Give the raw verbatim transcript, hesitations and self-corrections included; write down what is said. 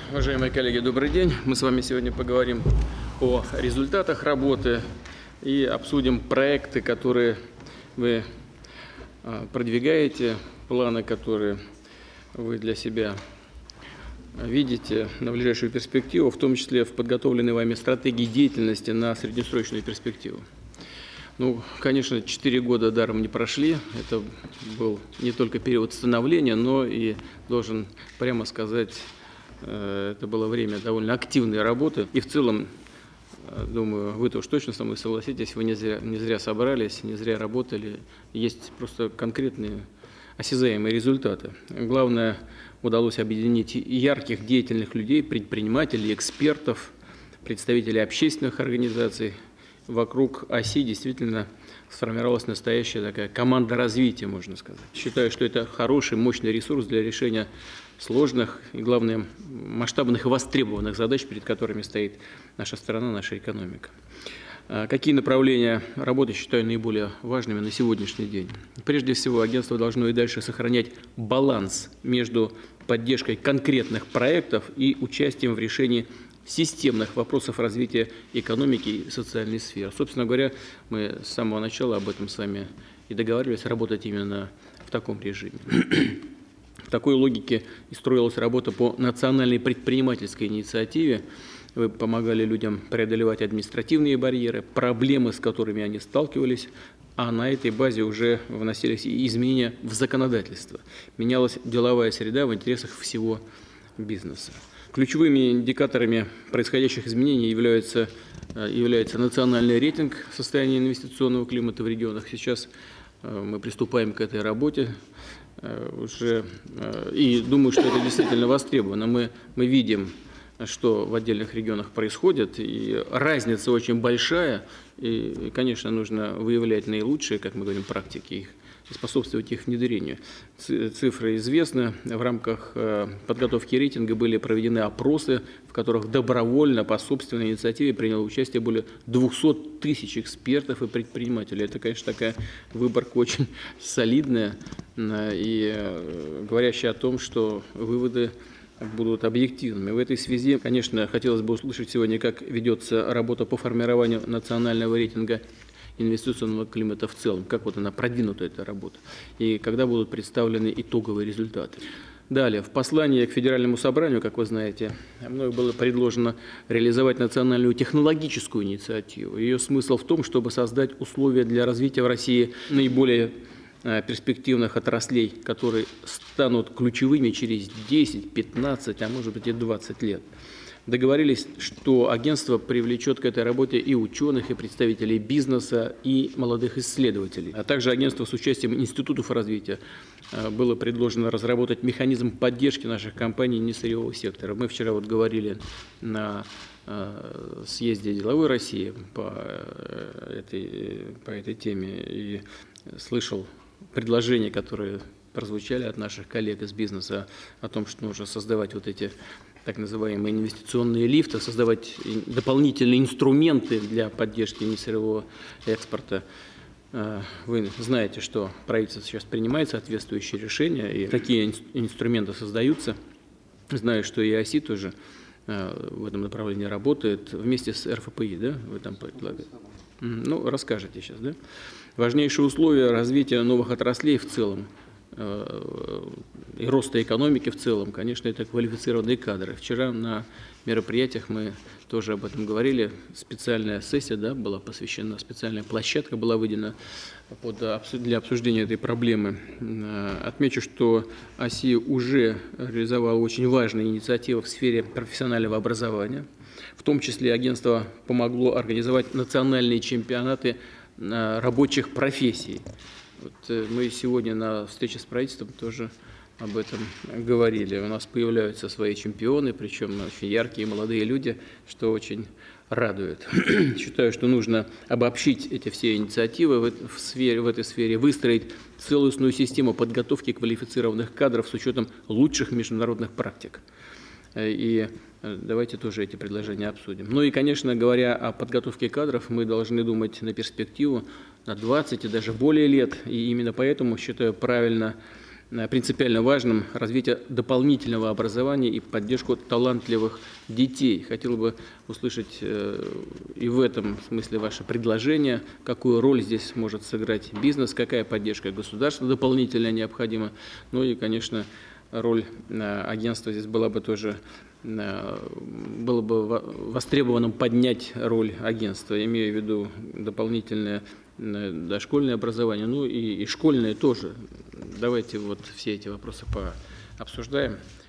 Уважаемые коллеги, добрый день. Мы с вами сегодня поговорим о результатах работы и обсудим проекты, которые вы продвигаете, планы, которые вы для себя видите на ближайшую перспективу, в том числе в подготовленной вами стратегии деятельности на среднесрочную перспективу. Ну, конечно, четыре года даром не прошли. Это был не только период становления, но и, должен прямо сказать, это было время довольно активной работы. И в целом, думаю, вы-то уж точно со мной согласитесь, вы не зря, не зря собрались, не зря работали. Есть просто конкретные осязаемые результаты. Главное, удалось объединить ярких, деятельных людей, предпринимателей, экспертов, представителей общественных организаций. Вокруг оси действительно сформировалась настоящая такая команда развития, можно сказать. Считаю, что это хороший, мощный ресурс для решения сложных и, главное, масштабных и востребованных задач, перед которыми стоит наша страна, наша экономика. Какие направления работы считаю наиболее важными на сегодняшний день? Прежде всего, агентство должно и дальше сохранять баланс между поддержкой конкретных проектов и участием в решении системных вопросов развития экономики и социальной сферы. Собственно говоря, мы с самого начала об этом с вами и договаривались, работать именно в таком режиме. В такой логике и строилась работа по национальной предпринимательской инициативе. Вы помогали людям преодолевать административные барьеры, проблемы, с которыми они сталкивались, а на этой базе уже вносились и изменения в законодательство. Менялась деловая среда в интересах всего бизнеса. Ключевыми индикаторами происходящих изменений является, является национальный рейтинг состояния инвестиционного климата в регионах. Сейчас мы приступаем к этой работе уже, и думаю, что это действительно востребовано. Мы, мы видим, что в отдельных регионах происходит, и разница очень большая, и, конечно, нужно выявлять наилучшие, как мы говорим, практики их, и способствовать их внедрению. Цифры известны. В рамках подготовки рейтинга были проведены опросы, в которых добровольно по собственной инициативе приняло участие более двухсот тысяч экспертов и предпринимателей. Это, конечно, такая выборка очень солидная и говорящая о том, что выводы будут объективными. В этой связи, конечно, хотелось бы услышать сегодня, как ведется работа по формированию национального рейтинга инвестиционного климата в целом, как вот она продвинута, эта работа, и когда будут представлены итоговые результаты. Далее, в послании к Федеральному собранию, как вы знаете, мною было предложено реализовать национальную технологическую инициативу. Ее смысл в том, чтобы создать условия для развития в России наиболее перспективных отраслей, которые станут ключевыми через десять, пятнадцать, а может быть и двадцать лет. Договорились, что агентство привлечет к этой работе и ученых, и представителей бизнеса, и молодых исследователей. А также агентство с участием институтов развития было предложено разработать механизм поддержки наших компаний несырьевого сектора. Мы вчера вот говорили на съезде «Деловой России» по этой, по этой теме и слышал предложения, которые прозвучали от наших коллег из бизнеса о том, что нужно создавать вот эти так называемые инвестиционные лифты, создавать дополнительные инструменты для поддержки несырьевого экспорта. Вы знаете, что правительство сейчас принимает соответствующие решения, и такие инструменты создаются. Знаю, что и ОСИ тоже в этом направлении работает вместе с эр эф пэ и, да, вы там предлагаете? Ну, расскажете сейчас, да? Важнейшие условия развития новых отраслей в целом и роста экономики в целом, конечно, это квалифицированные кадры. Вчера на мероприятиях мы тоже об этом говорили. Специальная сессия, да, была посвящена, специальная площадка была выделена под, для обсуждения этой проблемы. Отмечу, что ОСИ уже реализовала очень важные инициативы в сфере профессионального образования. В том числе агентство помогло организовать национальные чемпионаты рабочих профессий. Вот мы сегодня на встрече с правительством тоже об этом говорили. У нас появляются свои чемпионы, причем очень яркие молодые люди, что очень радует. Считаю, что нужно обобщить эти все инициативы в, в, сфере, в этой сфере, выстроить целостную систему подготовки квалифицированных кадров с учетом лучших международных практик. И давайте тоже эти предложения обсудим. Ну и, конечно, говоря о подготовке кадров, мы должны думать на перспективу, на двадцать и даже более лет. И именно поэтому считаю правильно принципиально важным развитие дополнительного образования и поддержку талантливых детей. Хотел бы услышать и в этом смысле ваше предложение, какую роль здесь может сыграть бизнес, какая поддержка государства дополнительная необходима. Ну и, конечно, роль агентства здесь была бы тоже, было бы востребованным поднять роль агентства, имея в виду дополнительное дошкольное образование, ну и, и школьное тоже. Давайте вот все эти вопросы пообсуждаем.